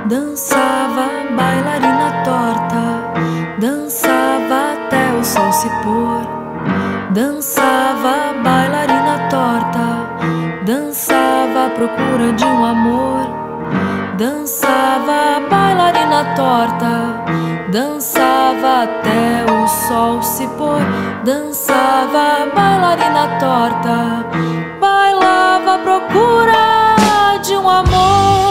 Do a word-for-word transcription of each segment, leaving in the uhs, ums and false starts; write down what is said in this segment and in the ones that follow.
Dançava bailarina torta, dançava até o sol se pôr. Dançava bailarina torta, dançava à procura de um amor. Dançava bailarina torta, dançava até o sol se pôr. Dançava bailarina torta, bailava à procura de um amor.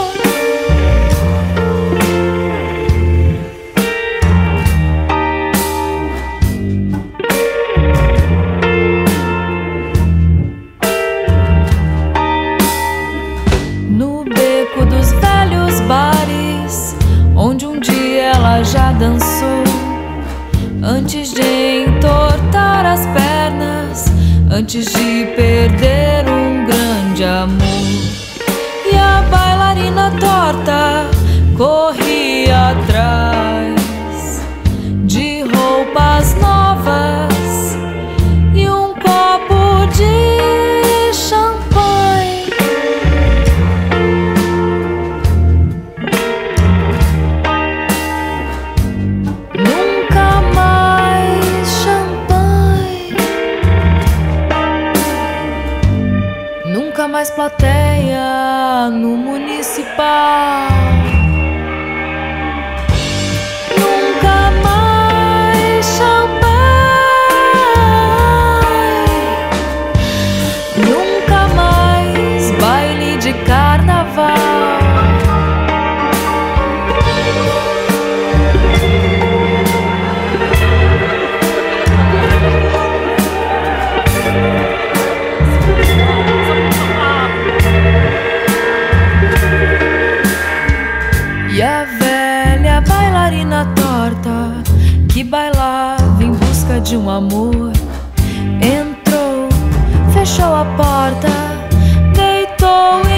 No beco dos velhos bares, onde um dia ela já dançou, antes de entortar as pernas, antes de perder um grande amor. E a bailarina torta corria atrás de roupas novas e um copo de champanhe. Nunca mais champanhe, nunca mais plateia no Municipal. Nunca mais champanhe, nunca mais baile de carnaval. E a velha bailarina torta, que bailava em busca de um amor, entrou, fechou a porta, deitou e